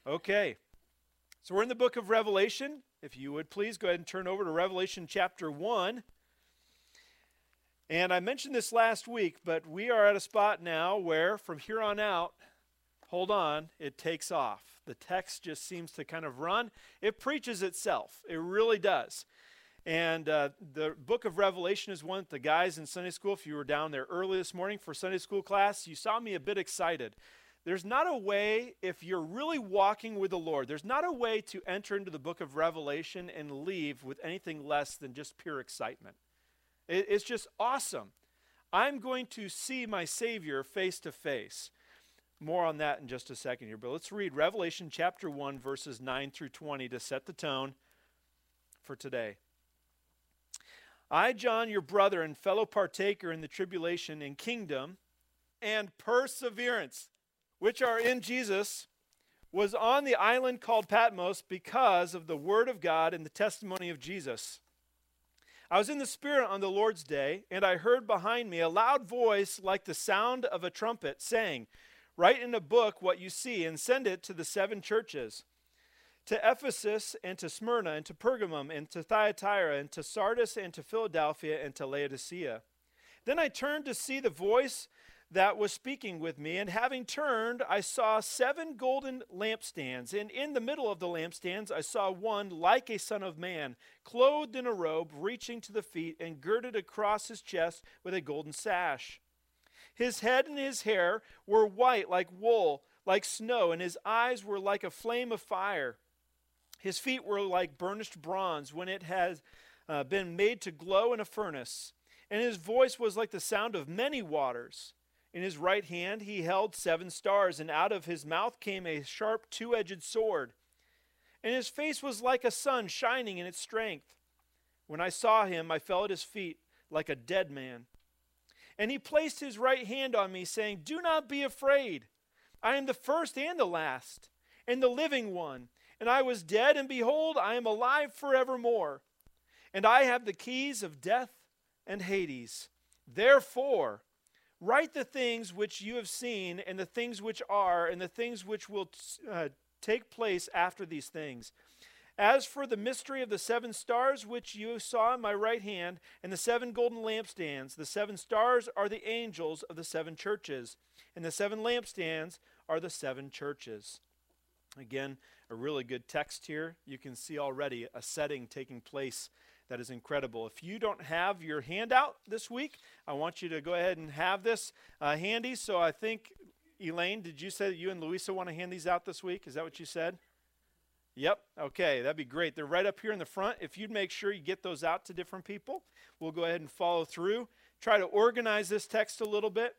Okay, so we're in the book of Revelation. If you would please go ahead and turn over to Revelation chapter 1. And I mentioned this last week, but we are at a spot now where from here on out, hold on, it takes off. The text just seems to kind of run. It preaches itself. It really does. And the book of Revelation is one that the guys in Sunday school, if you were down there early this morning for Sunday school class, you saw me a bit excited. There's not a way, if you're really walking with the Lord, there's not a way to enter into the book of Revelation and leave with anything less than just pure excitement. It's just awesome. I'm going to see my Savior face to face. More on that in just a second here, but let's read Revelation chapter 1, verses 9 through 20 to set the tone for today. I, John, your brother and fellow partaker in the tribulation and kingdom and perseverance, which are in Jesus, was on the island called Patmos because of the word of God and the testimony of Jesus. I was in the Spirit on the Lord's day, and I heard behind me a loud voice like the sound of a trumpet, saying, "Write in a book what you see, and send it to the 7 churches, to Ephesus, and to Smyrna, and to Pergamum, and to Thyatira, and to Sardis, and to Philadelphia, and to Laodicea." Then I turned to see the voice that was speaking with me, and having turned, I saw 7 golden lampstands, and in the middle of the lampstands I saw one like a son of man, clothed in a robe reaching to the feet, and girded across his chest with a golden sash. His head and his hair were white like wool, like snow, and his eyes were like a flame of fire. His feet were like burnished bronze when it has been made to glow in a furnace, and his voice was like the sound of many waters. In his right hand he held 7 stars, and out of his mouth came a sharp 2-edged sword. And his face was like a sun shining in its strength. When I saw him, I fell at his feet like a dead man. And he placed his right hand on me, saying, "Do not be afraid. I am the first and the last, and the living one. And I was dead, and behold, I am alive forevermore. And I have the keys of death and Hades. Therefore, write the things which you have seen, and the things which are, and the things which will take place after these things. As for the mystery of the 7 stars which you saw in my right hand, and the 7 golden lampstands, the 7 stars are the angels of the 7 churches, and the 7 lampstands are the 7 churches." Again, a really good text here. You can see already a setting taking place that is incredible. If you don't have your handout this week, I want you to go ahead and have this handy. So I think, Elaine, did you say that you and Louisa want to hand these out this week? Is that what you said? Yep. Okay, that'd be great. They're right up here in the front. If you'd make sure you get those out to different people, we'll go ahead and follow through. Try to organize this text a little bit.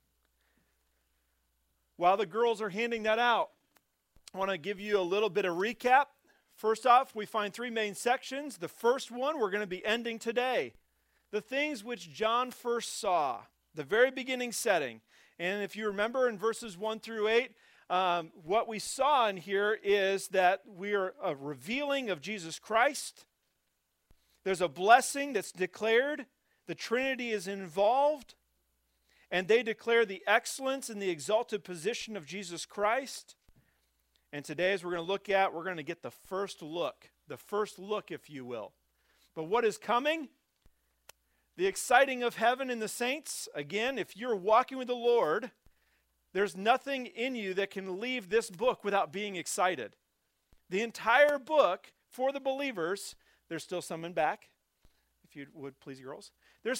While the girls are handing that out, I want to give you a little bit of recap. First off, we find 3 main sections. The first one we're going to be ending today. The things which John first saw, the very beginning setting. And if you remember in verses 1 through 8, what we saw in here is that we are a revealing of Jesus Christ. There's a blessing that's declared. The Trinity is involved. And they declare the excellence and the exalted position of Jesus Christ. And today, as we're going to look at, we're going to get the first look, if you will. But what is coming? The exciting of heaven and the saints. Again, if you're walking with the Lord, there's nothing in you that can leave this book without being excited. The entire book for the believers, there's still some in back, if you would please, girls. There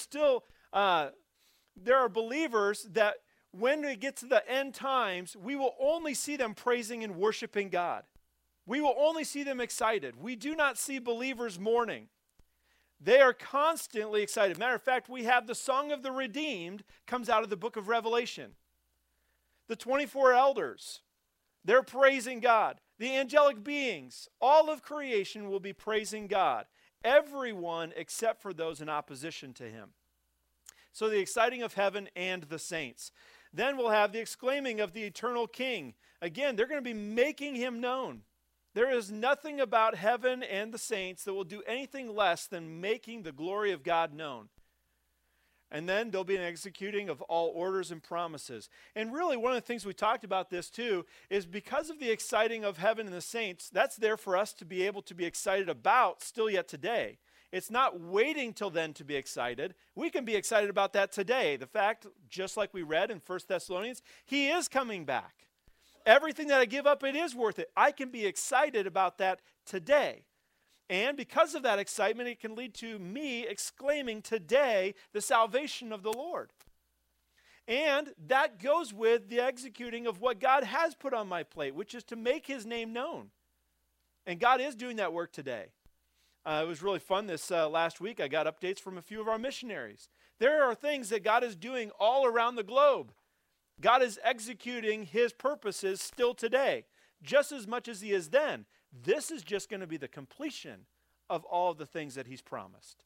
are believers that when we get to the end times, we will only see them praising and worshiping God. We will only see them excited. We do not see believers mourning. They are constantly excited. Matter of fact, we have the Song of the Redeemed comes out of the book of Revelation. The 24 elders, they're praising God. The angelic beings, all of creation will be praising God. Everyone except for those in opposition to him. So the exciting of heaven and the saints. Then we'll have the exclaiming of the eternal King. Again, they're going to be making him known. There is nothing about heaven and the saints that will do anything less than making the glory of God known. And then there'll be an executing of all orders and promises. And really, one of the things we talked about this too is because of the exciting of heaven and the saints, that's there for us to be able to be excited about still yet today. It's not waiting till then to be excited. We can be excited about that today. The fact, just like we read in 1 Thessalonians, he is coming back. Everything that I give up, it is worth it. I can be excited about that today. And because of that excitement, it can lead to me exclaiming today the salvation of the Lord. And that goes with the executing of what God has put on my plate, which is to make his name known. And God is doing that work today. It was really fun this last week. I got updates from a few of our missionaries. There are things that God is doing all around the globe. God is executing his purposes still today, just as much as he is then. This is just going to be the completion of all of the things that he's promised.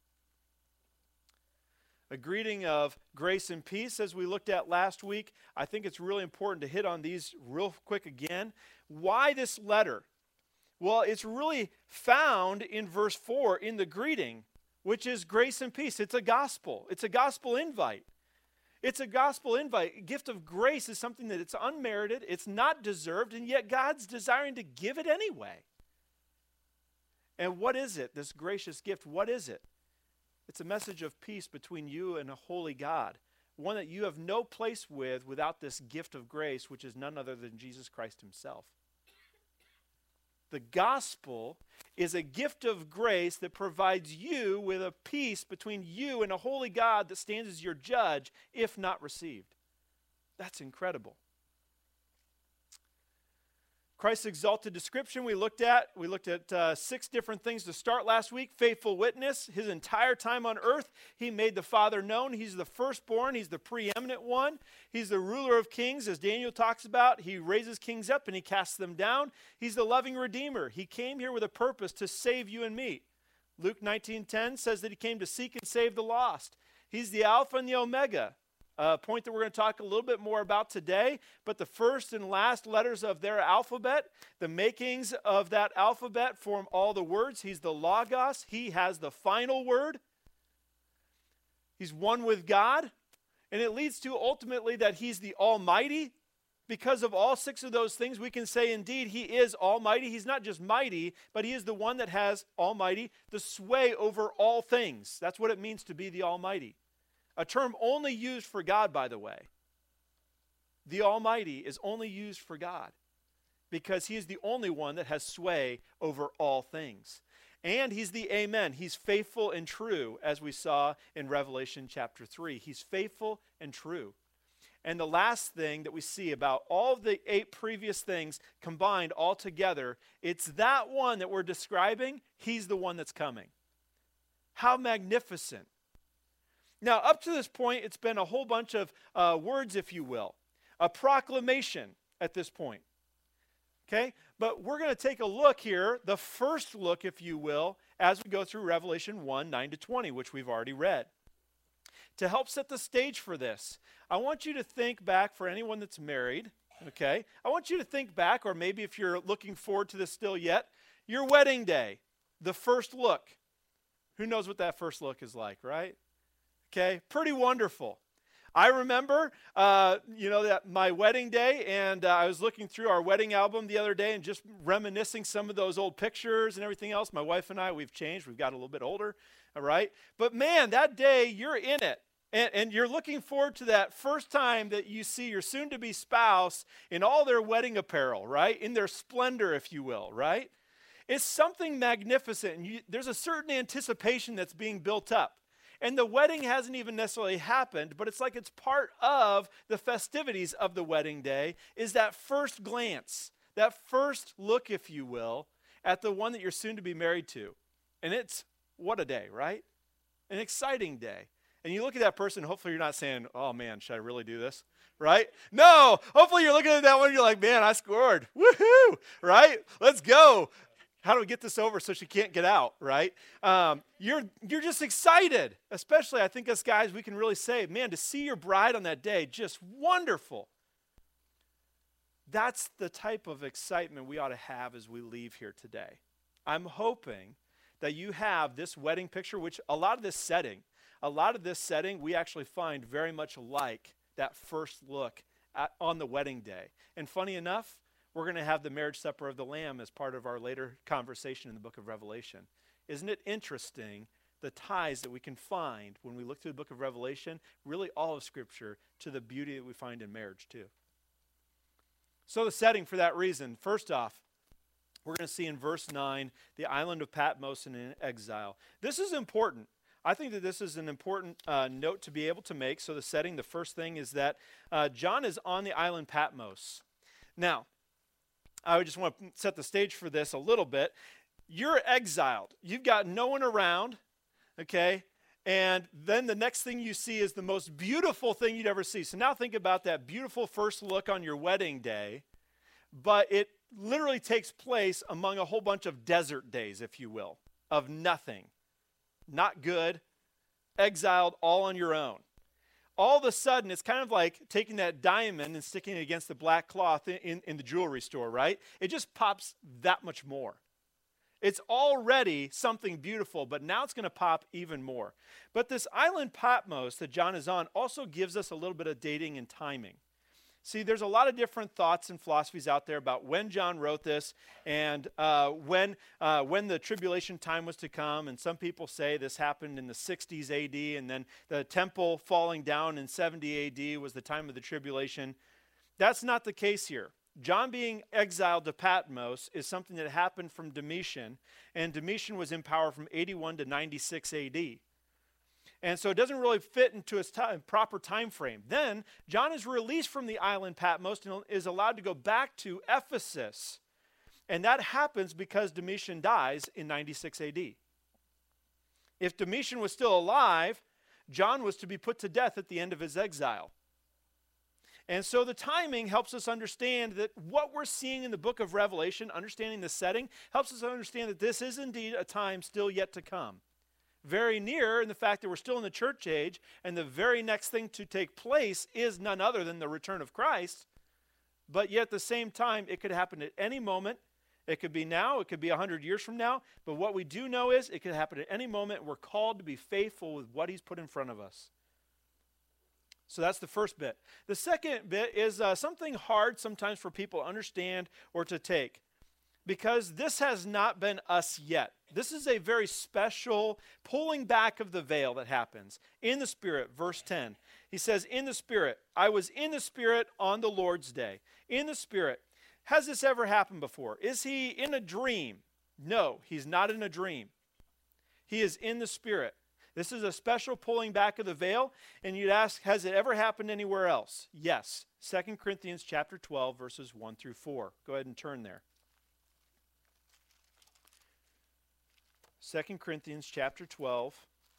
A greeting of grace and peace, as we looked at last week. I think it's really important to hit on these real quick again. Why this letter? Well, it's really found in verse 4 in the greeting, which is grace and peace. It's a gospel. It's a gospel invite. It's a gospel invite. A gift of grace is something that it's unmerited, it's not deserved, and yet God's desiring to give it anyway. And what is it, this gracious gift? What is it? It's a message of peace between you and a holy God, one that you have no place with without this gift of grace, which is none other than Jesus Christ himself. The gospel is a gift of grace that provides you with a peace between you and a holy God that stands as your judge if not received. That's incredible. Christ's exalted description we looked at 6 different things to start last week. Faithful witness. His entire time on earth, he made the Father known. He's the firstborn. He's the preeminent one. He's the ruler of kings, as Daniel talks about. He raises kings up and he casts them down. He's the loving Redeemer. He came here with a purpose to save you and me. Luke 19:10 says that he came to seek and save the lost. He's the Alpha and the Omega. A point that we're going to talk a little bit more about today, but the first and last letters of their alphabet, the makings of that alphabet form all the words. He's the Logos. He has the final word. He's one with God, and it leads to ultimately that he's the Almighty. Because of all 6 of those things, we can say indeed he is almighty. He's not just mighty, but he is the one that has almighty, the sway over all things. That's what it means to be the Almighty. A term only used for God, by the way. The Almighty is only used for God because he is the only one that has sway over all things. And he's the Amen. He's faithful and true, as we saw in Revelation chapter 3. He's faithful and true. And the last thing that we see about all of the 8 previous things combined all together, it's that one that we're describing. He's the one that's coming. How magnificent. Now, up to this point, it's been a whole bunch of words, if you will. A proclamation at this point. Okay? But we're going to take a look here, the first look, if you will, as we go through Revelation 1, 9-20, which we've already read. To help set the stage for this, I want you to think back, for anyone that's married, okay? I want you to think back, or maybe if you're looking forward to this still yet, your wedding day, the first look. Who knows what that first look is like, right? Okay, pretty wonderful. I remember, that my wedding day, and I was looking through our wedding album the other day and just reminiscing some of those old pictures and everything else. My wife and I, we've changed. We've got a little bit older, all right? But man, that day, you're in it. And you're looking forward to that first time that you see your soon-to-be spouse in all their wedding apparel, right? In their splendor, if you will, right? It's something magnificent. And there's a certain anticipation that's being built up. And the wedding hasn't even necessarily happened, but it's like it's part of the festivities of the wedding day, is that first glance, that first look, if you will, at the one that you're soon to be married to. And it's, what a day, right? An exciting day. And you look at that person, hopefully you're not saying, oh man, should I really do this? Right? No, hopefully you're looking at that one and you're like, man, I scored. Woohoo! Right? Let's go. How do we get this over so she can't get out, right? You're just excited. Especially, I think as guys, we can really say, man, to see your bride on that day, just wonderful. That's the type of excitement we ought to have as we leave here today. I'm hoping that you have this wedding picture, which a lot of this setting, a lot of this setting we actually find very much like that first look on the wedding day. And funny enough, we're going to have the marriage supper of the Lamb as part of our later conversation in the book of Revelation. Isn't it interesting the ties that we can find when we look through the book of Revelation, really all of Scripture, to the beauty that we find in marriage too? So the setting for that reason, first off, we're going to see in verse 9, the island of Patmos and in exile. This is important. I think that this is an important note to be able to make. So the setting, the first thing is that John is on the island Patmos. Now, I just want to set the stage for this a little bit. You're exiled. You've got no one around, okay? And then the next thing you see is the most beautiful thing you'd ever see. So now think about that beautiful first look on your wedding day, but it literally takes place among a whole bunch of desert days, if you will, of nothing. Not good, exiled, all on your own. All of a sudden, it's kind of like taking that diamond and sticking it against the black cloth in the jewelry store, right? It just pops that much more. It's already something beautiful, but now it's going to pop even more. But this island Patmos that John is on also gives us a little bit of dating and timing. See, there's a lot of different thoughts and philosophies out there about when John wrote this and when the tribulation time was to come. And some people say this happened in the 60s AD, and then the temple falling down in 70 AD was the time of the tribulation. That's not the case here. John being exiled to Patmos is something that happened from Domitian, and Domitian was in power from 81 to 96 AD. And so it doesn't really fit into its proper time frame. Then John is released from the island Patmos and is allowed to go back to Ephesus. And that happens because Domitian dies in 96 AD. If Domitian was still alive, John was to be put to death at the end of his exile. And so the timing helps us understand that what we're seeing in the book of Revelation, understanding the setting, helps us understand that this is indeed a time still yet to come. Very near in the fact that we're still in the church age, and the very next thing to take place is none other than the return of Christ. But yet at the same time, it could happen at any moment. It could be now, it could be 100 years from now. But what we do know is it could happen at any moment. We're called to be faithful with what he's put in front of us. So that's the first bit. The second bit is something hard sometimes for people to understand or to take, because this has not been us yet. This is a very special pulling back of the veil that happens in the Spirit. Verse 10, he says, in the Spirit, I was in the Spirit on the Lord's day. In the Spirit. Has this ever happened before? Is he in a dream? No, he's not in a dream. He is in the Spirit. This is a special pulling back of the veil, and you'd ask, has it ever happened anywhere else? Yes. 2 Corinthians chapter 12, verses 1 through 4. Go ahead and turn there. 2 Corinthians chapter 12,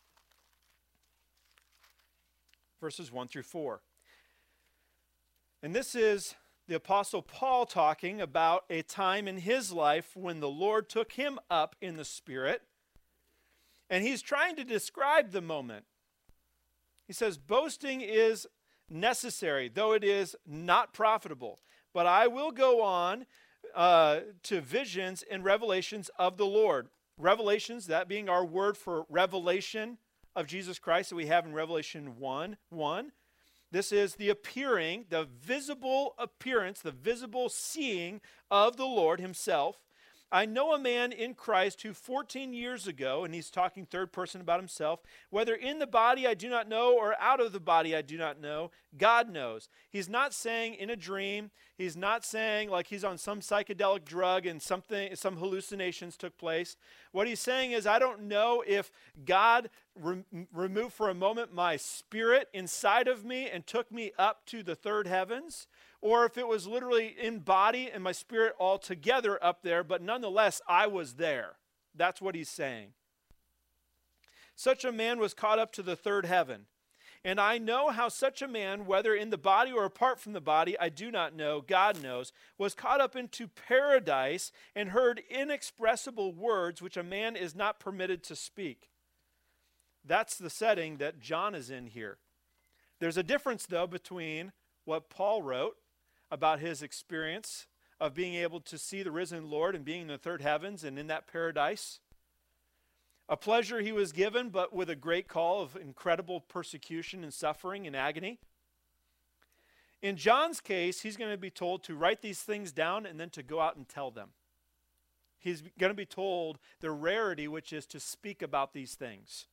verses 1 through 4. And this is the Apostle Paul talking about a time in his life when the Lord took him up in the Spirit. And he's trying to describe the moment. He says, boasting is necessary, though it is not profitable. But I will go on to visions and revelations of the Lord. Revelations, that being our word for revelation of Jesus Christ that we have in Revelation 1:1. This is the appearing, the visible appearance, the visible seeing of the Lord himself. I know a man in Christ who 14 years ago, and he's talking third person about himself, whether in the body I do not know or out of the body I do not know, God knows. He's not saying in a dream. He's not saying like he's on some psychedelic drug and some hallucinations took place. What he's saying is, I don't know if God removed for a moment my spirit inside of me and took me up to the third heavens, or if it was literally in body and my spirit all together up there, but nonetheless, I was there. That's what he's saying. Such a man was caught up to the third heaven. And I know how such a man, whether in the body or apart from the body, I do not know, God knows, was caught up into paradise and heard inexpressible words which a man is not permitted to speak. That's the setting that John is in here. There's a difference, though, between what Paul wrote about his experience of being able to see the risen Lord and being in the third heavens and in that paradise. A pleasure he was given, but with a great call of incredible persecution and suffering and agony. In John's case, he's going to be told to write these things down and then to go out and tell them. He's going to be told the rarity, which is to speak about these things.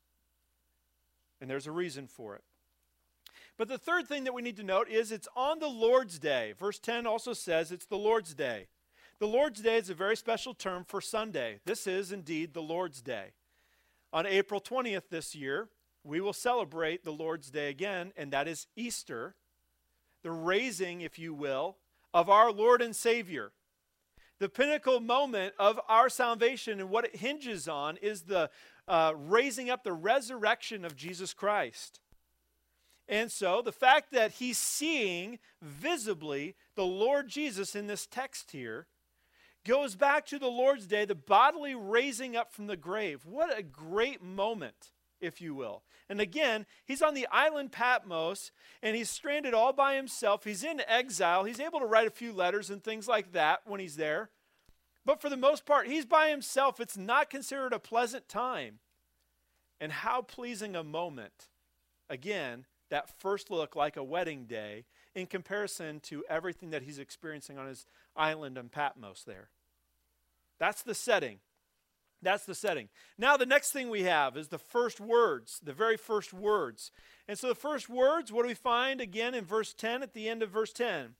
And there's a reason for it. But the third thing that we need to note is it's on the Lord's Day. Verse 10 also says it's the Lord's Day. The Lord's Day is a very special term for Sunday. This is indeed the Lord's Day. On April 20th this year, we will celebrate the Lord's Day again, and that is Easter, the raising, if you will, of our Lord and Savior. The pinnacle moment of our salvation and what it hinges on is the raising up, the resurrection of Jesus Christ. And so the fact that he's seeing visibly the Lord Jesus in this text here goes back to the Lord's Day, the bodily raising up from the grave. What a great moment, if you will. And again, he's on the island Patmos, and he's stranded all by himself. He's in exile. He's able to write a few letters and things like that when he's there. But for the most part, he's by himself. It's not considered a pleasant time. And how pleasing a moment. Again, that first look like a wedding day in comparison to everything that he's experiencing on his island in Patmos there. That's the setting. That's the setting. Now the next thing we have is the first words, the very first words. And so the first words, what do we find again in verse 10, at the end of verse 10?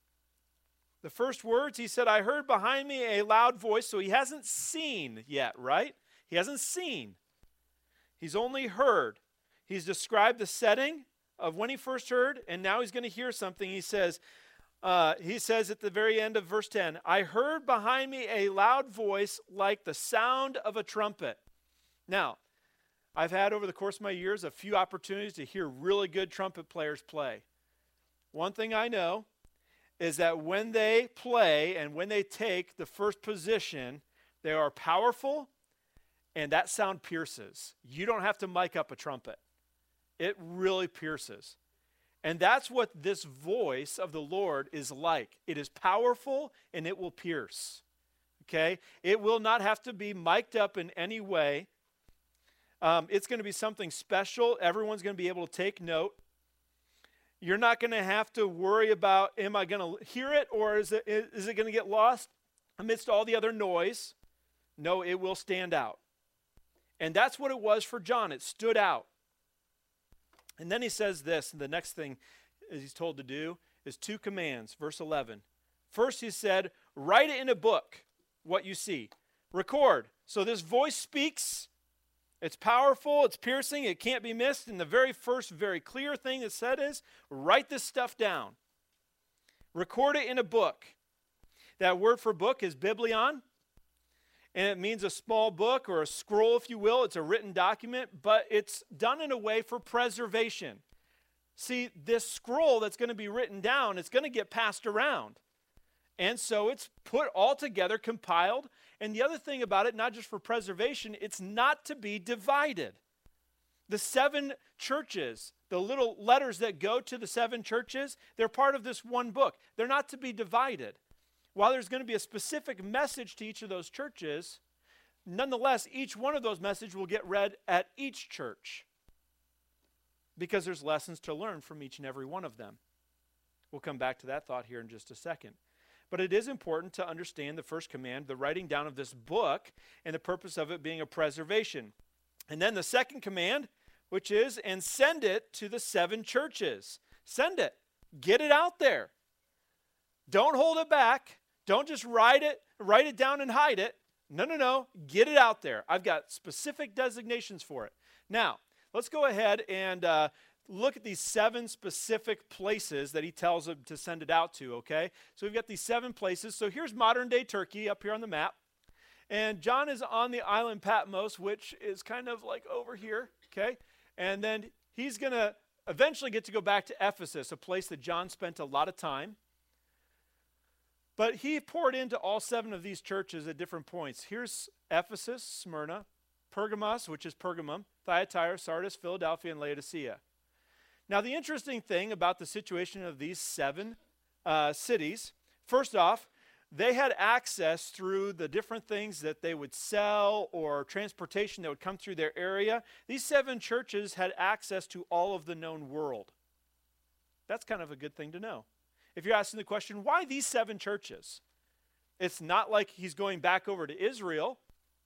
The first words, he said, I heard behind me a loud voice. So he hasn't seen yet, right? He hasn't seen. He's only heard. He's described the setting of when he first heard, and now he's going to hear something. He says at the very end of verse 10, I heard behind me a loud voice like the sound of a trumpet. Now, I've had over the course of my years a few opportunities to hear really good trumpet players play. One thing I know is that when they play and when they take the first position, they are powerful, and that sound pierces. You don't have to mic up a trumpet. It really pierces. And that's what this voice of the Lord is like. It is powerful and it will pierce. Okay? It will not have to be mic'd up in any way. It's going to be something special. Everyone's going to be able to take note. You're not going to have to worry about, am I going to hear it or is it going to get lost amidst all the other noise? No, it will stand out. And that's what it was for John. It stood out. And then he says this, and the next thing he's told to do is 2 commands. Verse 11. First he said, write it in a book, what you see. Record. So this voice speaks. It's powerful. It's piercing. It can't be missed. And the very first, very clear thing that said is, write this stuff down. Record it in a book. That word for book is biblion. And it means a small book or a scroll, if you will. It's a written document, but it's done in a way for preservation. See, this scroll that's going to be written down, it's going to get passed around. And so it's put all together, compiled. And the other thing about it, not just for preservation, it's not to be divided. The 7 churches, the little letters that go to the 7 churches, they're part of this one book. They're not to be divided. While there's going to be a specific message to each of those churches, nonetheless, each one of those messages will get read at each church because there's lessons to learn from each and every one of them. We'll come back to that thought here in just a second. But it is important to understand the first command, the writing down of this book, and the purpose of it being a preservation. And then the second command, which is, and send it to the 7 churches. Send it. Get it out there. Don't hold it back. Don't just write it down and hide it. No. Get it out there. I've got specific designations for it. Now, let's go ahead and look at these 7 specific places that he tells them to send it out to, okay? So we've got these 7 places. So here's modern-day Turkey up here on the map. And John is on the island Patmos, which is kind of like over here, okay? And then he's going to eventually get to go back to Ephesus, a place that John spent a lot of time. But he poured into all 7 of these churches at different points. Here's Ephesus, Smyrna, Pergamos, which is Pergamum, Thyatira, Sardis, Philadelphia, and Laodicea. Now, the interesting thing about the situation of these 7 cities, first off, they had access through the different things that they would sell or transportation that would come through their area. These 7 churches had access to all of the known world. That's kind of a good thing to know. If you're asking the question, why these 7 churches? It's not like he's going back over to Israel,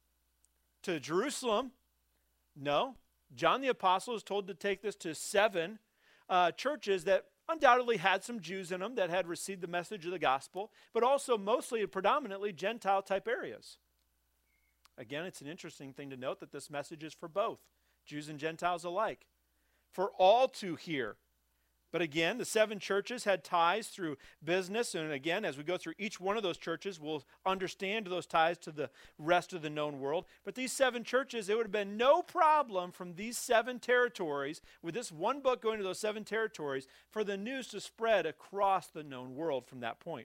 to Jerusalem. No. John the Apostle is told to take this to 7 churches that undoubtedly had some Jews in them that had received the message of the gospel, but also mostly and predominantly Gentile type areas. Again, it's an interesting thing to note that this message is for both, Jews and Gentiles alike, for all to hear. But again, the 7 churches had ties through business, and again, as we go through each one of those churches, we'll understand those ties to the rest of the known world. But these 7 churches, it would have been no problem from these 7 territories, with this one book going to those 7 territories, for the news to spread across the known world from that point.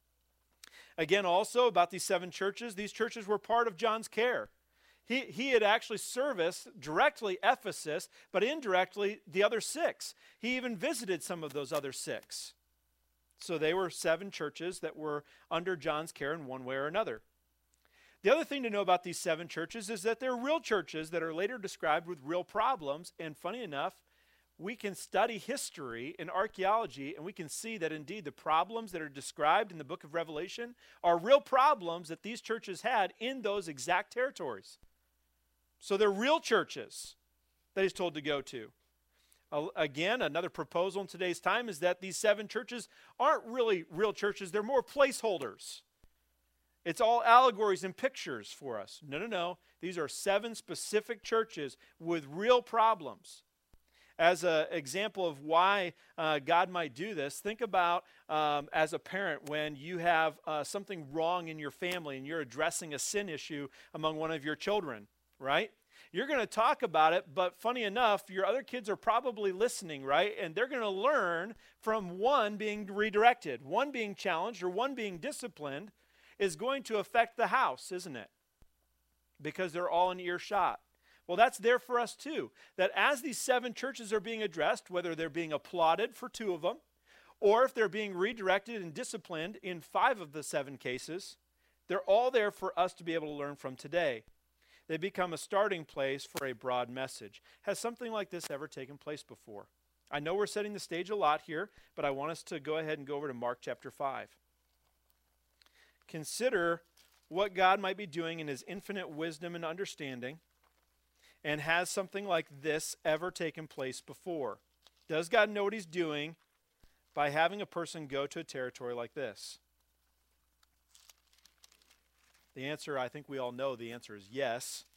Again, also about these 7 churches, these churches were part of John's care. He had actually serviced directly Ephesus, but indirectly the other 6. He even visited some of those other 6. So they were 7 churches that were under John's care in one way or another. The other thing to know about these 7 churches is that they're real churches that are later described with real problems. And funny enough, we can study history and archaeology, and we can see that indeed the problems that are described in the book of Revelation are real problems that these churches had in those exact territories. So they're real churches that he's told to go to. Again, another proposal in today's time is that these 7 churches aren't really real churches. They're more placeholders. It's all allegories and pictures for us. No. These are 7 specific churches with real problems. As an example of why God might do this, think about as a parent when you have something wrong in your family and you're addressing a sin issue among one of your children. Right? You're going to talk about it, but funny enough, your other kids are probably listening, right? And they're going to learn from one being redirected, one being challenged, or one being disciplined is going to affect the house, isn't it? Because they're all in earshot. Well, that's there for us too, that as these 7 churches are being addressed, whether they're being applauded for 2 of them, or if they're being redirected and disciplined in 5 of the 7 cases, they're all there for us to be able to learn from today. They become a starting place for a broad message. Has something like this ever taken place before? I know we're setting the stage a lot here, but I want us to go ahead and go over to Mark chapter 5. Consider what God might be doing in his infinite wisdom and understanding, and has something like this ever taken place before? Does God know what he's doing by having a person go to a territory like this? The answer, I think we all know the answer is yes.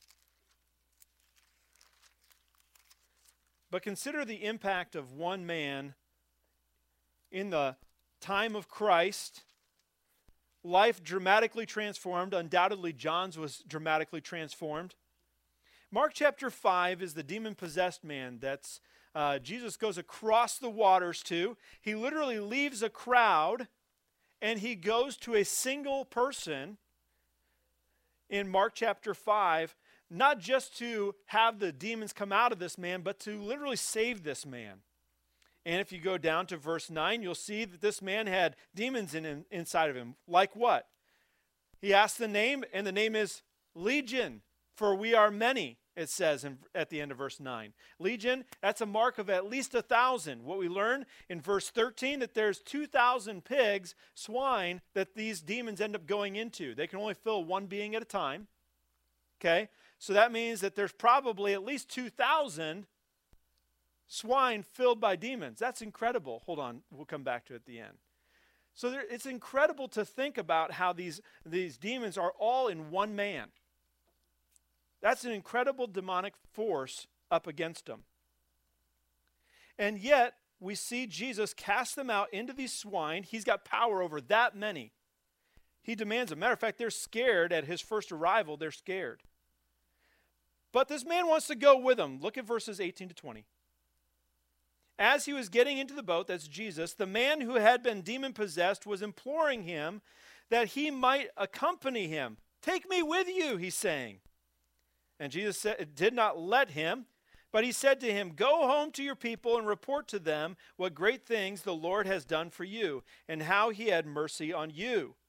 But consider the impact of one man in the time of Christ. Life dramatically transformed. Undoubtedly, John's was dramatically transformed. Mark chapter 5 is the demon-possessed man that's Jesus goes across the waters to. He literally leaves a crowd and he goes to a single person in Mark chapter 5, not just to have the demons come out of this man, but to literally save this man. And if you go down to verse 9, you'll see that this man had demons inside of him. Like what? He asks the name, and the name is Legion, for we are many, it says at the end of verse 9. Legion, that's a mark of at least 1,000. What we learn in verse 13, that there's 2,000 pigs, swine, that these demons end up going into. They can only fill one being at a time. Okay? So that means that there's probably at least 2,000 swine filled by demons. That's incredible. Hold on, we'll come back to it at the end. So it's incredible to think about how these demons are all in one man. That's an incredible demonic force up against them. And yet, we see Jesus cast them out into these swine. He's got power over that many. He demands them. Matter of fact, they're scared at his first arrival. They're scared. But this man wants to go with them. Look at verses 18 to 20. As he was getting into the boat, that's Jesus, the man who had been demon-possessed was imploring him that he might accompany him. Take me with you, he's saying. And Jesus did not let him, but he said to him, go home to your people and report to them what great things the Lord has done for you and how he had mercy on you.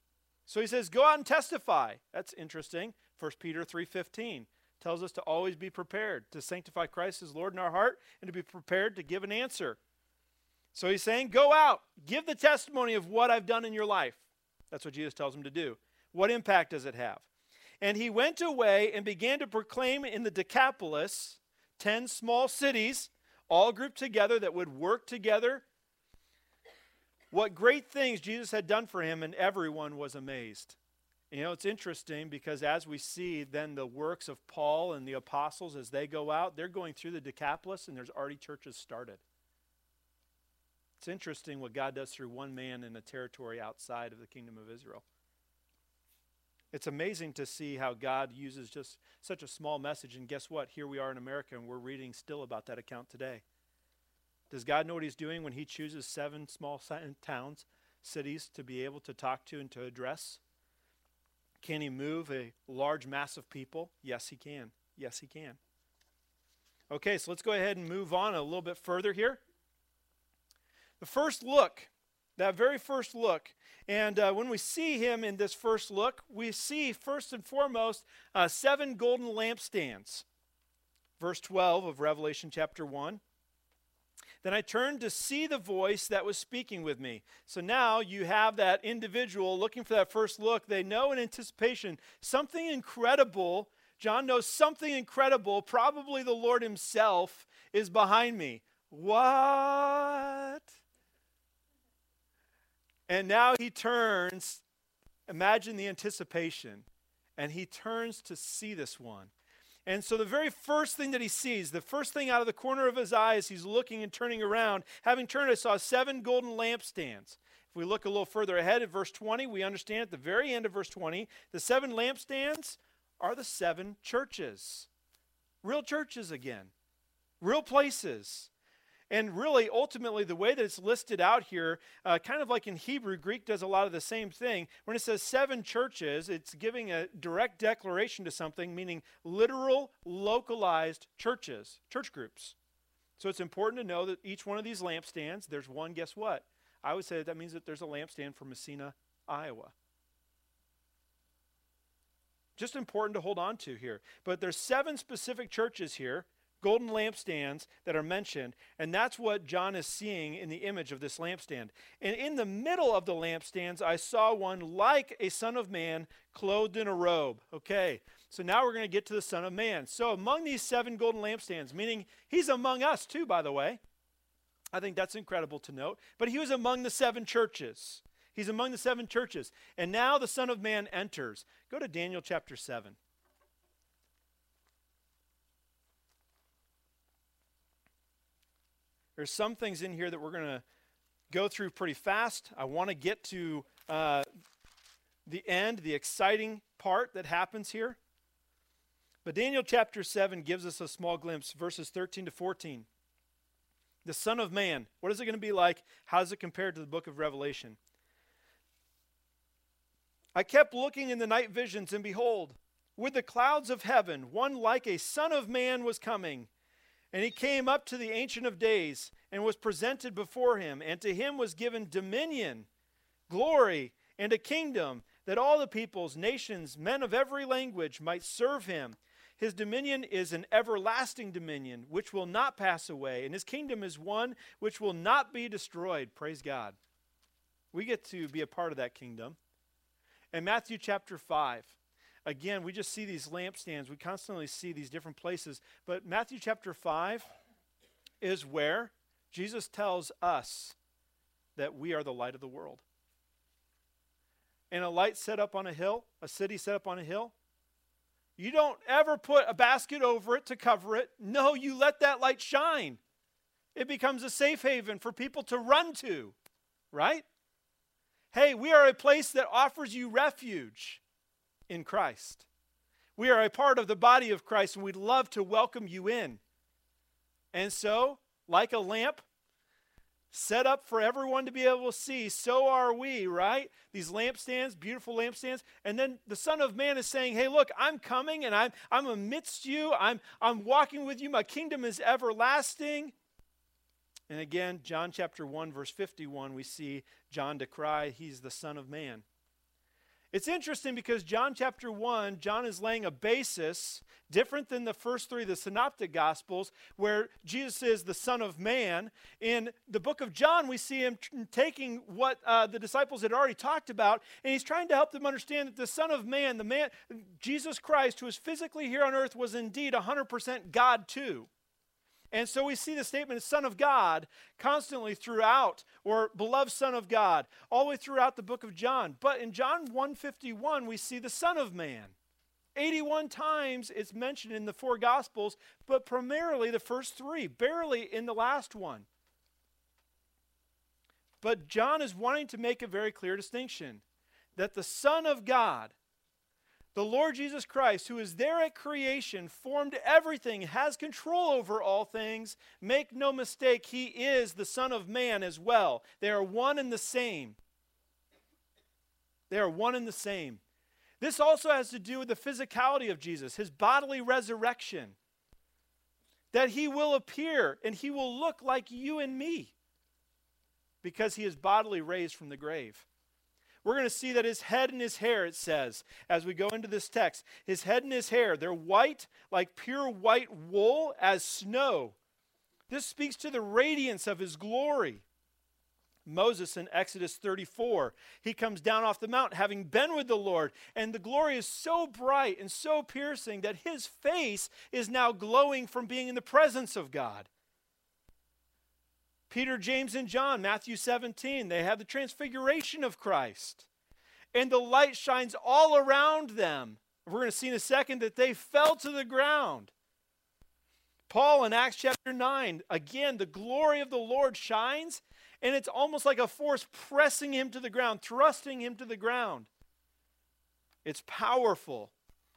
So he says, go out and testify. That's interesting. 1 Peter 3:15 tells us to always be prepared, to sanctify Christ as Lord in our heart, and to be prepared to give an answer. So he's saying, go out, give the testimony of what I've done in your life. That's what Jesus tells him to do. What impact does it have? And he went away and began to proclaim in the Decapolis, 10 small cities, all grouped together that would work together, what great things Jesus had done for him, and everyone was amazed. You know, it's interesting because as we see then the works of Paul and the apostles as they go out, they're going through the Decapolis and there's already churches started. It's interesting what God does through one man in a territory outside of the kingdom of Israel. It's amazing to see how God uses just such a small message, and guess what? Here we are in America and we're reading still about that account today. Does God know what he's doing when he chooses 7 small towns, cities to be able to talk to and to address? Can he move a large mass of people? Yes, he can. Yes, he can. Okay, so let's go ahead and move on a little bit further here. The first look, that very first look, and when we see him in this first look, we see first and foremost 7 golden lampstands. Verse 12 of Revelation chapter 1. Then I turned to see the voice that was speaking with me. So now you have that individual looking for that first look. They know in anticipation something incredible. John knows something incredible. Probably the Lord himself is behind me. What? And now he turns. Imagine the anticipation. And he turns to see this one. And so the very first thing that he sees, the first thing out of the corner of his eye as he's looking and turning around, having turned, I saw 7 golden lampstands. If we look a little further ahead at verse 20, we understand at the very end of verse 20, the 7 lampstands are the 7 churches. Real churches again. Real places. And really, ultimately, the way that it's listed out here, kind of like in Hebrew, Greek does a lot of the same thing. When it says 7 churches, it's giving a direct declaration to something, meaning literal, localized churches, church groups. So it's important to know that each one of these lampstands, there's one, guess what? I would say that means that there's a lampstand for Messina, Iowa. Just important to hold on to here. But there's 7 specific churches here, golden lampstands that are mentioned, and that's what John is seeing in the image of this lampstand. And in the middle of the lampstands, I saw one like a son of man clothed in a robe. Okay, so now we're going to get to the Son of Man. So among these 7 golden lampstands, meaning he's among us too, by the way. I think that's incredible to note. But he was among the 7 churches. He's among the 7 churches. And now the Son of Man enters. Go to Daniel chapter 7. There's some things in here that we're going to go through pretty fast. I want to get to the end, the exciting part that happens here. But Daniel chapter 7 gives us a small glimpse, verses 13 to 14. The Son of Man, what is it going to be like? How does it compare to the book of Revelation? I kept looking in the night visions, and behold, with the clouds of heaven, one like a Son of Man was coming. And he came up to the Ancient of Days and was presented before him. And to him was given dominion, glory, and a kingdom, that all the peoples, nations, men of every language might serve him. His dominion is an everlasting dominion, which will not pass away. And his kingdom is one which will not be destroyed. Praise God. We get to be a part of that kingdom. In Matthew chapter 5. Again, we just see these lampstands. We constantly see these different places. But Matthew chapter 5 is where Jesus tells us that we are the light of the world. And a light set up on a hill, a city set up on a hill, you don't ever put a basket over it to cover it. No, you let that light shine. It becomes a safe haven for people to run to, right? Hey, we are a place that offers you refuge in Christ. We are a part of the body of Christ, and we'd love to welcome you in. And so, like a lamp set up for everyone to be able to see, so are we, right? These lampstands, beautiful lampstands. And then the Son of Man is saying, hey, look, I'm coming, and I'm amidst you. I'm walking with you. My kingdom is everlasting. And again, John chapter 1, verse 51, we see John decry, he's the Son of Man. It's interesting because John chapter 1, John is laying a basis different than the first three, the synoptic gospels, where Jesus is the Son of Man. In the book of John, we see him taking what the disciples had already talked about, and he's trying to help them understand that the Son of Man, the man, Jesus Christ, who is physically here on earth, was indeed 100% God too. And so we see the statement, Son of God, constantly throughout, or beloved Son of God, all the way throughout the book of John. But in John 1:51, we see the Son of Man. 81 times it's mentioned in the four Gospels, but primarily the first three, barely in the last one. But John is wanting to make a very clear distinction, that the Son of God, the Lord Jesus Christ, who is there at creation, formed everything, has control over all things. Make no mistake, he is the Son of Man as well. They are one and the same. They are one and the same. This also has to do with the physicality of Jesus, his bodily resurrection. That he will appear and he will look like you and me because he is bodily raised from the grave. We're going to see that his head and his hair, it says, as we go into this text, his head and his hair, they're white like pure white wool as snow. This speaks to the radiance of his glory. Moses in Exodus 34, he comes down off the mount having been with the Lord, and the glory is so bright and so piercing that his face is now glowing from being in the presence of God. Peter, James, and John, Matthew 17, they have the transfiguration of Christ. And the light shines all around them. We're going to see in a second that they fell to the ground. Paul in Acts chapter 9, again, the glory of the Lord shines, and it's almost like a force pressing him to the ground, thrusting him to the ground. It's powerful.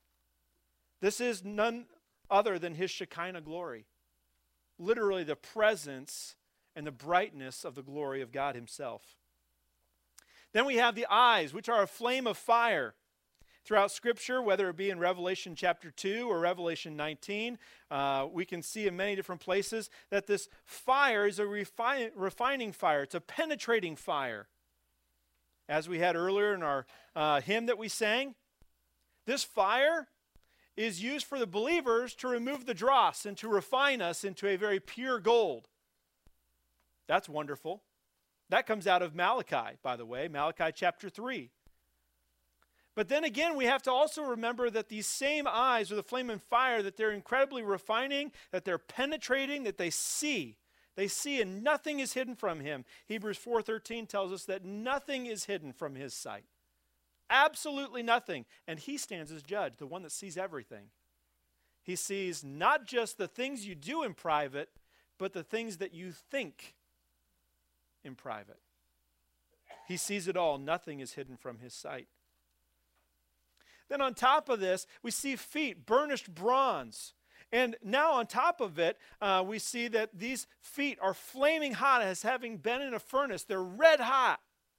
This is none other than his Shekinah glory. Literally the presence and the brightness of the glory of God himself. Then we have the eyes, which are a flame of fire. Throughout Scripture, whether it be in Revelation chapter 2 or Revelation 19, we can see in many different places that this fire is a refining fire. It's a penetrating fire. As we had earlier in our hymn that we sang, this fire is used for the believers to remove the dross and to refine us into a very pure gold. That's wonderful. That comes out of Malachi, by the way, Malachi chapter 3. But then again, we have to also remember that these same eyes are the flame and fire, that they're incredibly refining, that they're penetrating, that they see. They see and nothing is hidden from him. Hebrews 4:13 tells us that nothing is hidden from his sight. Absolutely nothing. And he stands as judge, the one that sees everything. He sees not just the things you do in private, but the things that you think in private. He sees it all. Nothing is hidden from his sight. Then on top of this, we see feet, burnished bronze. And now on top of it, we see that these feet are flaming hot as having been in a furnace. They're red hot.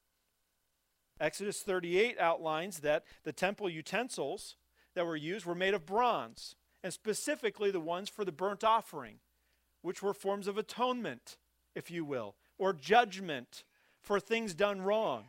Exodus 38 outlines that the temple utensils that were used were made of bronze, and specifically the ones for the burnt offering, which were forms of atonement, if you will, or judgment for things done wrong.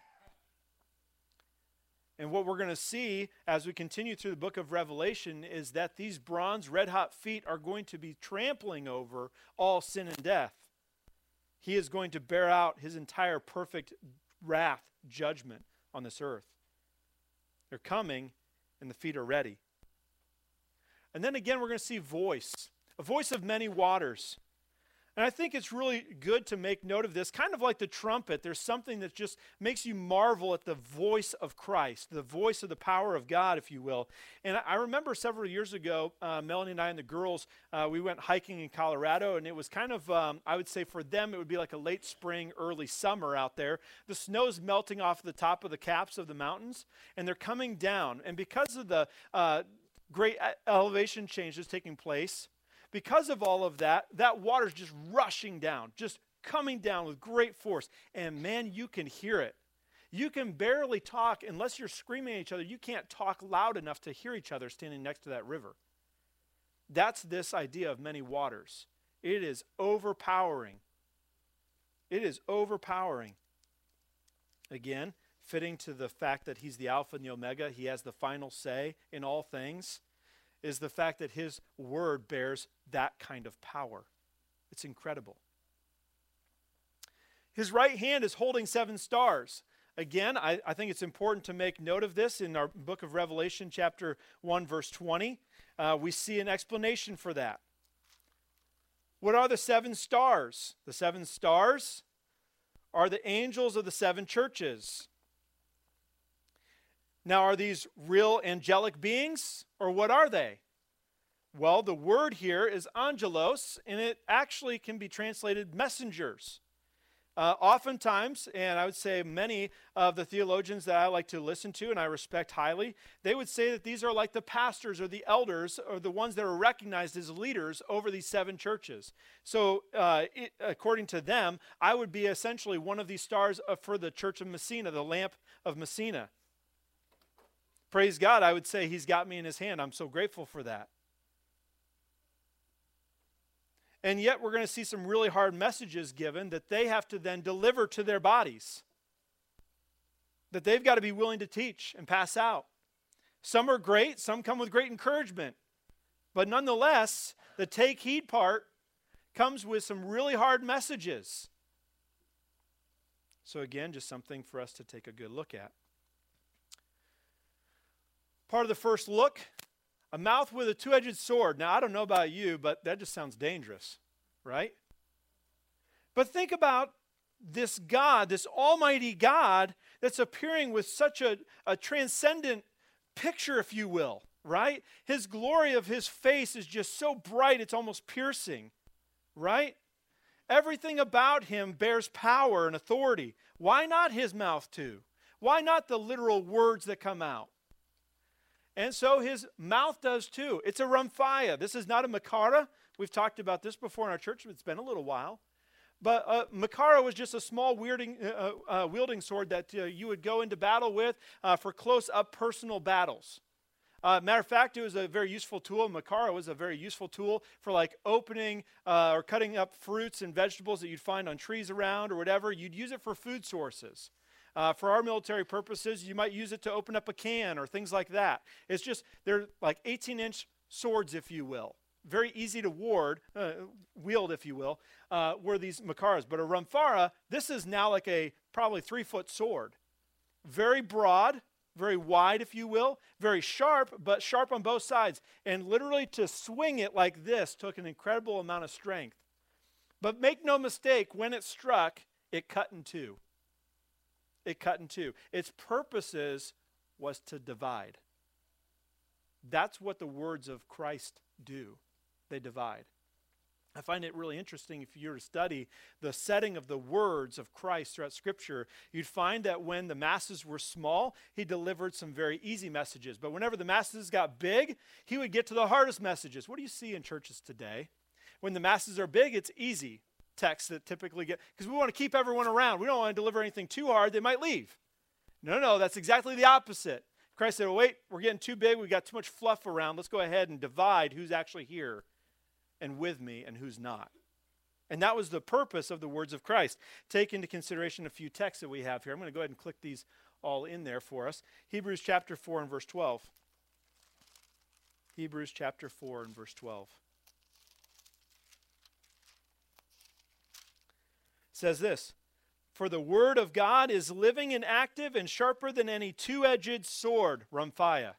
And what we're going to see as we continue through the book of Revelation is that these bronze red-hot feet are going to be trampling over all sin and death. He is going to bear out his entire perfect wrath judgment on this earth. They're coming, and the feet are ready. And then again, we're going to see voice, a voice of many waters. And I think it's really good to make note of this. Kind of like the trumpet, there's something that just makes you marvel at the voice of Christ, the voice of the power of God, if you will. And I remember several years ago, Melanie and I and the girls, we went hiking in Colorado, and it was kind of, I would say for them, it would be like a late spring, early summer out there. The snow's melting off the top of the caps of the mountains, and they're coming down. And because of the great elevation changes taking place, because of all of that, that water's just rushing down, just coming down with great force. And man, you can hear it. You can barely talk unless you're screaming at each other. You can't talk loud enough to hear each other standing next to that river. That's this idea of many waters. It is overpowering. It is overpowering. Again, fitting to the fact that he's the Alpha and the Omega, he has the final say in all things, is the fact that his word bears that kind of power. It's incredible. His right hand is holding 7 stars. Again, I think it's important to make note of this in our book of Revelation, chapter 1, verse 20. We see an explanation for that. What are the 7 stars? The 7 stars are the angels of the 7 churches. Now, are these real angelic beings, or what are they? Well, the word here is angelos, and it actually can be translated messengers. Oftentimes, and I would say many of the theologians that I like to listen to and I respect highly, they would say that these are like the pastors or the elders or the ones that are recognized as leaders over these 7 churches. So according to them, I would be essentially one of these stars for the church of Messina, the lamp of Messina. Praise God, I would say he's got me in his hand. I'm so grateful for that. And yet we're going to see some really hard messages given that they have to then deliver to their bodies. That they've got to be willing to teach and pass out. Some are great, some come with great encouragement. But nonetheless, the take heed part comes with some really hard messages. So again, just something for us to take a good look at. Part of the first look, a mouth with a 2-edged sword. Now, I don't know about you, but that just sounds dangerous, right? But think about this God, this almighty God that's appearing with such a transcendent picture, if you will, right? His glory of his face is just so bright, it's almost piercing, right? Everything about him bears power and authority. Why not his mouth too? Why not the literal words that come out? And so his mouth does too. It's a rhamphia. This is not a makara. We've talked about this before in our church. It's been a little while. But makara was just a small wielding sword that you would go into battle with for close-up personal battles. Matter of fact, it was a very useful tool. Makara was a very useful tool for like opening or cutting up fruits and vegetables that you'd find on trees around or whatever. You'd use it for food sources. For our military purposes, you might use it to open up a can or things like that. It's just, they're like 18-inch swords, if you will. Very easy to wield, if you will, were these makaras. But a rhamphara, this is now like a probably 3-foot sword. Very broad, very wide, if you will, very sharp, but sharp on both sides. And literally to swing it like this took an incredible amount of strength. But make no mistake, when it struck, it cut in two. It cut in two. Its purposes was to divide. That's what the words of Christ do. They divide. I find it really interesting if you were to study the setting of the words of Christ throughout Scripture, you'd find that when the masses were small, he delivered some very easy messages. But whenever the masses got big, he would get to the hardest messages. What do you see in churches today? When the masses are big, it's easy texts that typically get, because we want to keep everyone around. We don't want to deliver anything too hard. They might leave. No, that's exactly the opposite. Christ said, well, wait, we're getting too big. We've got too much fluff around. Let's go ahead and divide who's actually here and with me and who's not. And that was the purpose of the words of Christ. Take into consideration a few texts that we have here. I'm going to go ahead and click these all in there for us. Hebrews chapter 4 and verse 12. Hebrews chapter 4 and verse 12. Says this, for the word of God is living and active and sharper than any 2-edged sword, rhamphia,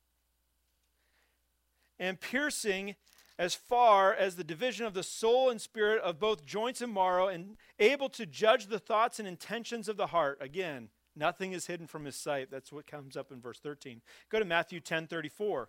and piercing as far as the division of the soul and spirit of both joints and marrow, and able to judge the thoughts and intentions of the heart. Again, nothing is hidden from his sight. That's what comes up in verse 13. Go to Matthew 10:34.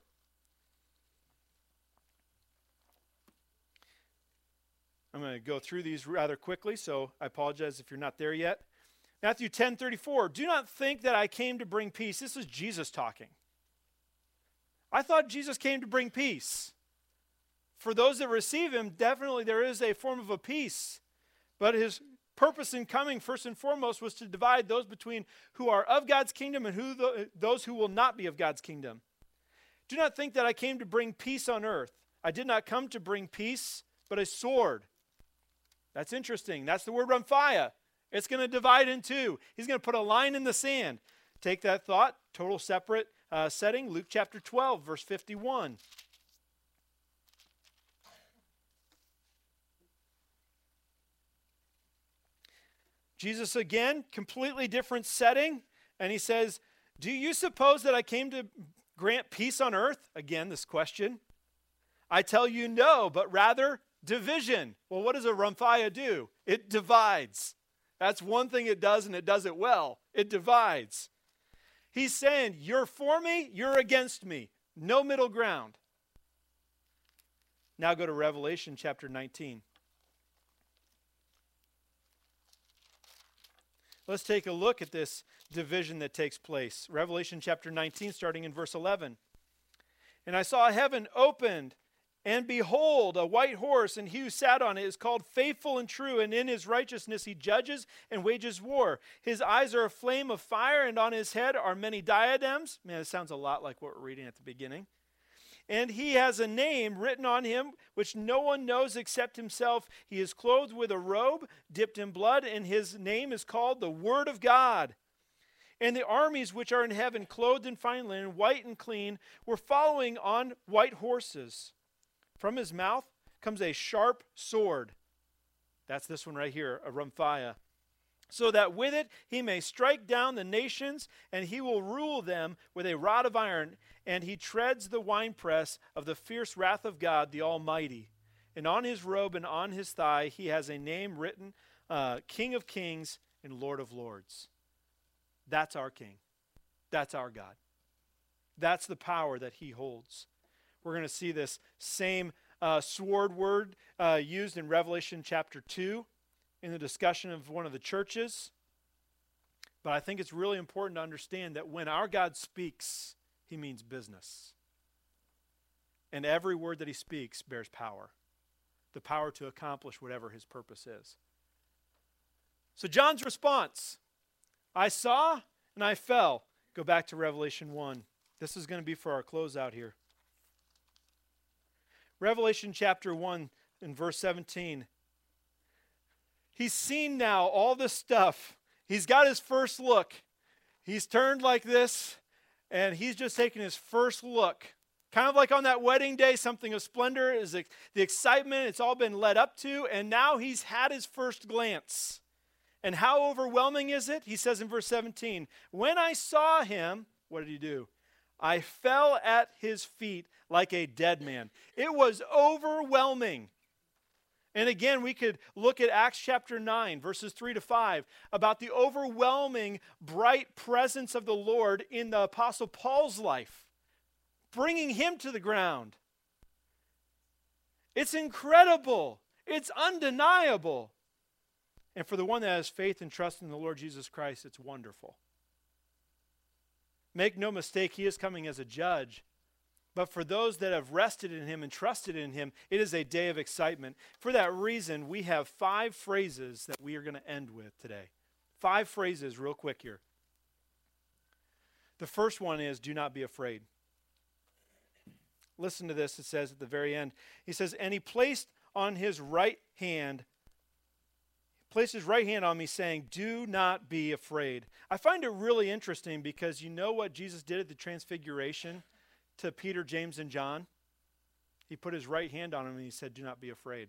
I'm going to go through these rather quickly, so I apologize if you're not there yet. Matthew 10:34, do not think that I came to bring peace. This is Jesus talking. I thought Jesus came to bring peace. For those that receive him, definitely there is a form of a peace. But his purpose in coming, first and foremost, was to divide those between who are of God's kingdom and those who will not be of God's kingdom. Do not think that I came to bring peace on earth. I did not come to bring peace, but a sword. That's interesting. That's the word rhamphia. It's going to divide in two. He's going to put a line in the sand. Take that thought, total separate setting, Luke chapter 12, verse 51. Jesus again, completely different setting, and he says, do you suppose that I came to grant peace on earth? Again, this question. I tell you no, but rather division. Well, what does a rhomphaia do? It divides. That's one thing it does, and it does it well. It divides. He's saying, you're for me, you're against me. No middle ground. Now go to Revelation chapter 19. Let's take a look at this division that takes place. Revelation chapter 19, starting in verse 11. And I saw heaven opened, and behold, a white horse, and he who sat on it is called Faithful and True, and in his righteousness he judges and wages war. His eyes are a flame of fire, and on his head are many diadems. Man, it sounds a lot like what we're reading at the beginning. And he has a name written on him which no one knows except himself. He is clothed with a robe dipped in blood, and his name is called the Word of God. And the armies which are in heaven, clothed in fine linen, white and clean, were following on white horses. From his mouth comes a sharp sword. That's this one right here, a rhomphaia. So that with it he may strike down the nations, and he will rule them with a rod of iron. And he treads the winepress of the fierce wrath of God, the Almighty. And on his robe and on his thigh he has a name written, King of Kings and Lord of Lords. That's our King. That's our God. That's the power that he holds. We're going to see this same sword word used in Revelation chapter 2 in the discussion of one of the churches. But I think it's really important to understand that when our God speaks, he means business. And every word that he speaks bears power. The power to accomplish whatever his purpose is. So John's response, I saw and I fell. Go back to Revelation 1. This is going to be for our closeout here. Revelation chapter 1 in verse 17. He's seen now all this stuff. He's got his first look. He's turned like this, and he's just taken his first look. Kind of like on that wedding day, something of splendor is the excitement. It's all been led up to, and now he's had his first glance. And how overwhelming is it? He says in verse 17, when I saw him, what did he do? I fell at his feet like a dead man. It was overwhelming. And again, we could look at Acts chapter 9, verses 3 to 5, about the overwhelming, bright presence of the Lord in the Apostle Paul's life, bringing him to the ground. It's incredible. It's undeniable. And for the one that has faith and trust in the Lord Jesus Christ, it's wonderful. Make no mistake, he is coming as a judge. But for those that have rested in him and trusted in him, it is a day of excitement. For that reason, we have 5 phrases that we are going to end with today. 5 phrases real quick here. The first one is, do not be afraid. Listen to this. It says at the very end, he says, and he placed his right hand on me, saying, do not be afraid. I find it really interesting because you know what Jesus did at the Transfiguration to Peter, James, and John? He put his right hand on him and he said, do not be afraid.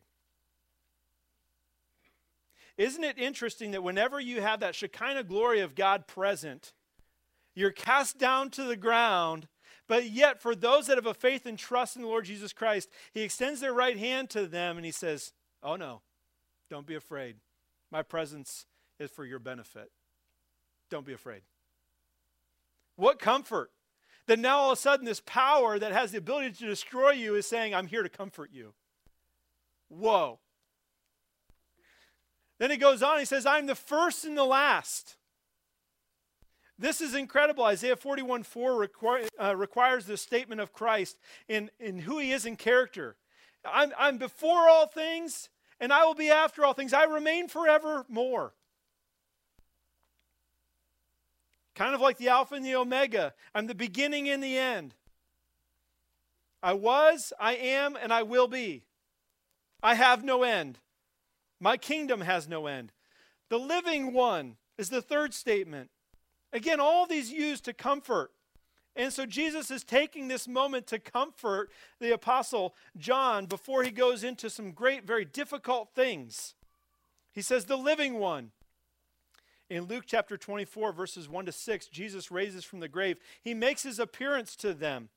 Isn't it interesting that whenever you have that Shekinah glory of God present, you're cast down to the ground, but yet for those that have a faith and trust in the Lord Jesus Christ, he extends their right hand to them and he says, oh no, don't be afraid. My presence is for your benefit. Don't be afraid. What comfort that now all of a sudden this power that has the ability to destroy you is saying, I'm here to comfort you. Whoa. Then he goes on, he says, I'm the first and the last. This is incredible. Isaiah 41:4 requires this statement of Christ in who he is in character. I'm before all things, and I will be after all things. I remain forevermore. Kind of like the Alpha and the Omega. I'm the beginning and the end. I was, I am, and I will be. I have no end. My kingdom has no end. The living one is the third statement. Again, all these used to comfort. And so Jesus is taking this moment to comfort the Apostle John before he goes into some great, very difficult things. He says, the living one. In Luke chapter 24, verses 1 to 6, Jesus raises from the grave. He makes his appearance to them.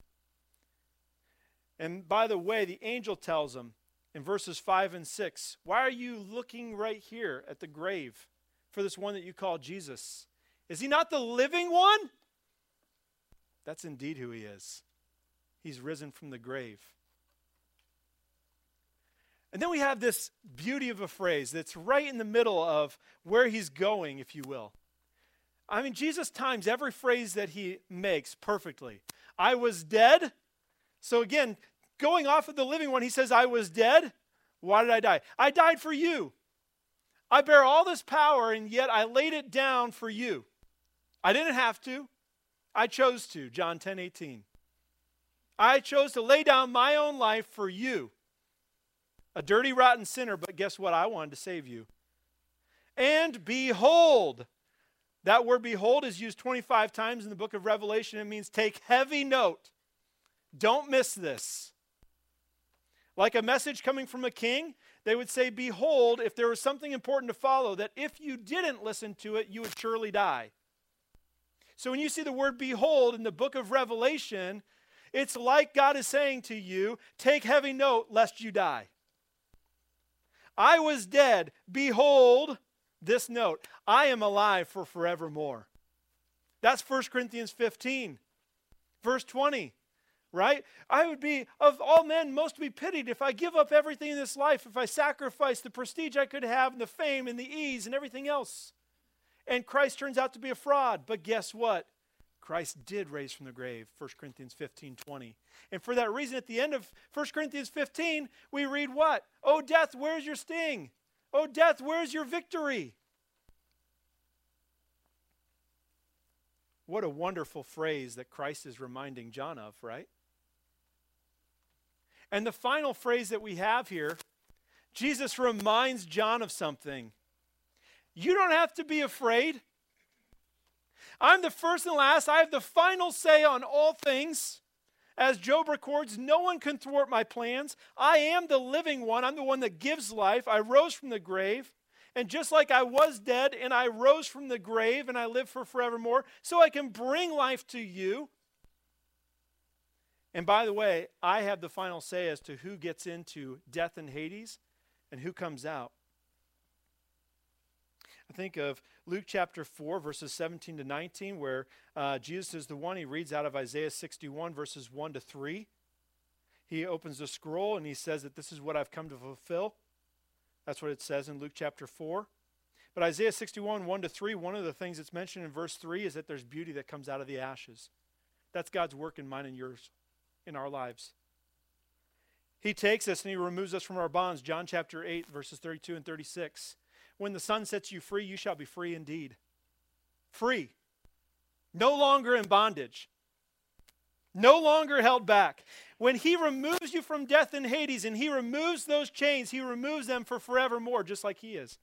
And by the way, the angel tells him in verses 5 and 6, why are you looking right here at the grave for this one that you call Jesus? Is he not the living one? That's indeed who he is. He's risen from the grave. And then we have this beauty of a phrase that's right in the middle of where he's going, if you will. I mean, Jesus times every phrase that he makes perfectly. I was dead. So again, going off of the living one, he says, I was dead. Why did I die? I died for you. I bear all this power, and yet I laid it down for you. I didn't have to. I chose to, John 10:18. I chose to lay down my own life for you. A dirty, rotten sinner, but guess what? I wanted to save you. And behold. That word behold is used 25 times in the book of Revelation. It means take heavy note. Don't miss this. Like a message coming from a king, they would say, behold, if there was something important to follow, that if you didn't listen to it, you would surely die. So when you see the word behold in the book of Revelation, it's like God is saying to you, take heavy note lest you die. I was dead. Behold, this note, I am alive for forevermore. That's 1 Corinthians 15, verse 20, right? I would be, of all men, most to be pitied if I give up everything in this life, if I sacrifice the prestige I could have and the fame and the ease and everything else. And Christ turns out to be a fraud. But guess what? Christ did raise from the grave, 1 Corinthians 15:20. And for that reason, at the end of 1 Corinthians 15, we read what? Oh, death, where's your sting? Oh, death, where's your victory? What a wonderful phrase that Christ is reminding John of, right? And the final phrase that we have here, Jesus reminds John of something. You don't have to be afraid. I'm the first and last. I have the final say on all things. As Job records, no one can thwart my plans. I am the living one. I'm the one that gives life. I rose from the grave. And just like I was dead and I rose from the grave and I live for forevermore, so I can bring life to you. And by the way, I have the final say as to who gets into death and Hades and who comes out. I think of Luke chapter 4, verses 17 to 19, where Jesus is the one. He reads out of Isaiah 61, verses 1 to 3. He opens the scroll and he says that this is what I've come to fulfill. That's what it says in Luke chapter 4. But Isaiah 61, 1 to 3, one of the things that's mentioned in verse 3 is that there's beauty that comes out of the ashes. That's God's work in mine and yours, in our lives. He takes us and he removes us from our bonds. John chapter 8, verses 32 and 36. When the Son sets you free, you shall be free indeed. Free. No longer in bondage. No longer held back. When he removes you from death and Hades and he removes those chains, he removes them for forevermore, just like he is.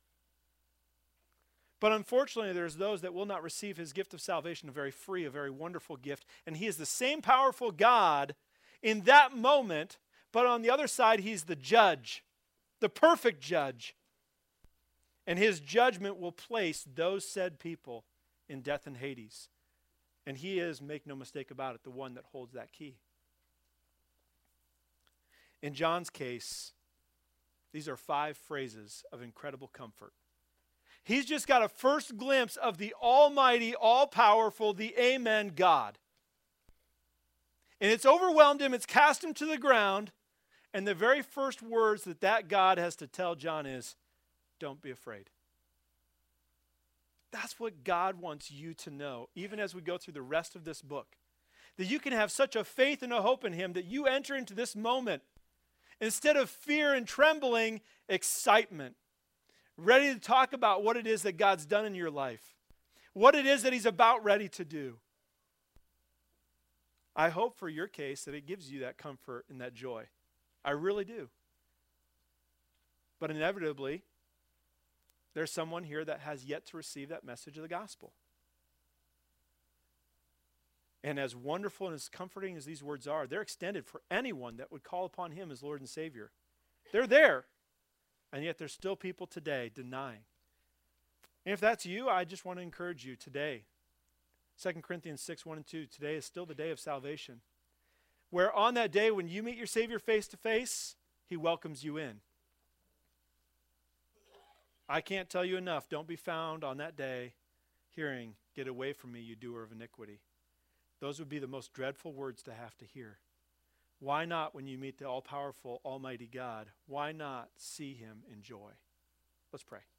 But unfortunately, there's those that will not receive his gift of salvation, a very free, a very wonderful gift. And he is the same powerful God in that moment, but on the other side, he's the judge, the perfect judge. And his judgment will place those said people in death and Hades. And he is, make no mistake about it, the one that holds that key. In John's case, these are 5 phrases of incredible comfort. He's just got a first glimpse of the almighty, all-powerful, the Amen God. And it's overwhelmed him, it's cast him to the ground, and the very first words that God has to tell John is, don't be afraid. That's what God wants you to know, even as we go through the rest of this book. That you can have such a faith and a hope in him that you enter into this moment, instead of fear and trembling, excitement. Ready to talk about what it is that God's done in your life. What it is that he's about ready to do. I hope for your case that it gives you that comfort and that joy. I really do. But inevitably, There's someone here that has yet to receive that message of the gospel. And as wonderful and as comforting as these words are, they're extended for anyone that would call upon him as Lord and Savior. They're there, and yet there's still people today denying. And if that's you, I just want to encourage you today. 2 Corinthians 6, 1 and 2, today is still the day of salvation, where on that day when you meet your Savior face to face, he welcomes you in. I can't tell you enough, don't be found on that day hearing, "Get away from me, you doer of iniquity." Those would be the most dreadful words to have to hear. Why not, when you meet the all-powerful, almighty God, why not see him in joy? Let's pray.